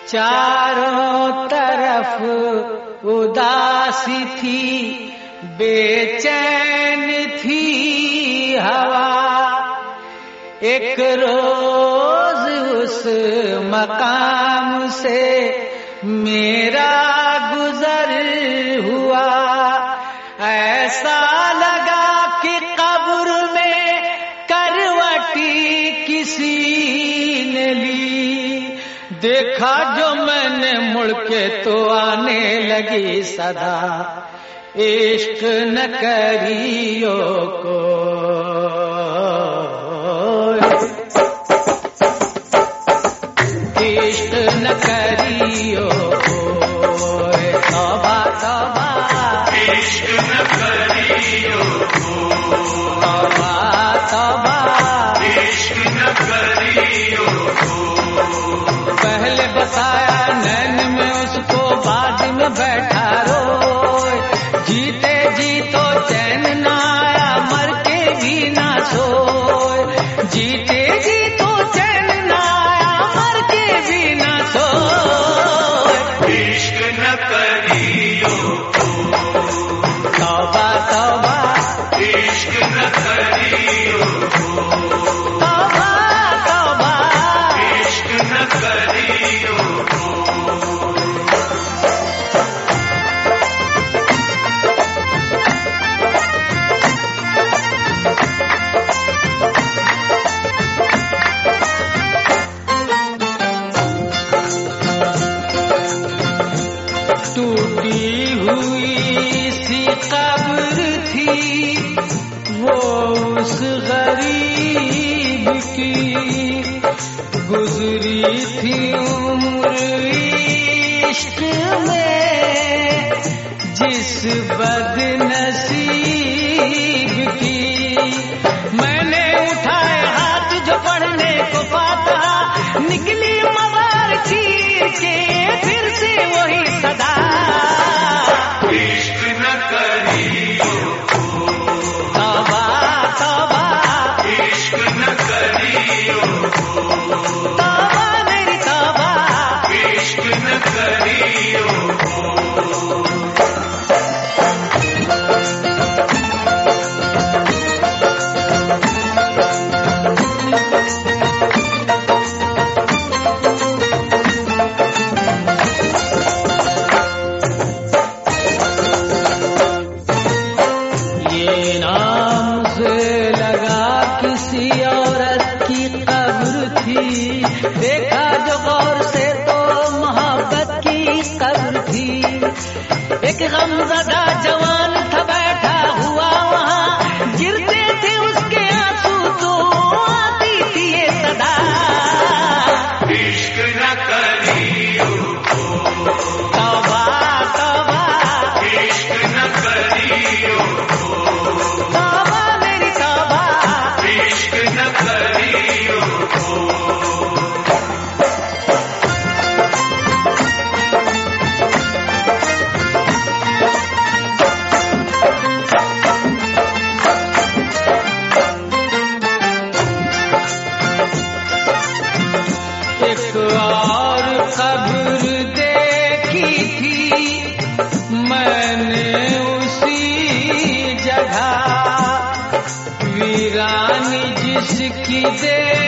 चारों तरफ उदासी थी, बेचैन थी हवा। एक रोज उस मकाम से मेरा गुजर हुआ, ऐसा लगा कि कब्र में करवटी किसी ने ली। देखा जो मैंने मुड़ के तो आने लगी सदा, इश्क न करियो को, इश्क न करियो को, तौबा तौबा, इश्क न करियो को, तौबा तौबा, इश्क न करियो को। पहले बताया नैन में उसको, बाद में बैठा रोए। जीते जी तो चैन ना आया, मर के भी ना सोए। जीते जी तो चैन ना आया, मर के भी ना सोए। इश्क न करियो को, तौबा तौबा, इश्क न करियो को, तौबा तौबा, इश्क न करियो को। टूटी हुई सी कब्र थी वो उस गरीब की, गुजरी थी उम्र इश्क में जिस बदनसीब की। मैंने उठाए हाथ जो पढ़ने को पाता, निकली मगर चीर के फिर से वही सदा। इश्क न करियो को, तौबा तौबा, इश्क न करियो को, तौबा मेरी तौबा, इश्क न करियो को। ये नाम से लगा किसी औरत की कब्र थी। देखा जो गौर से तो मोहब्बत की कब्र थी। एक गमज़दा जवान था बैठा हुआ वहाँ, गिरते थे उसके आंसू तो आती थी ये सदा। इश्क न करियो को, तौबा तौबा, इश्क न करियो को, तौबा मेरी तौबा, इश्क न करियो को। एक और कब्र देखी थी मैंने उसी जगह, वीरानी जिसकी दे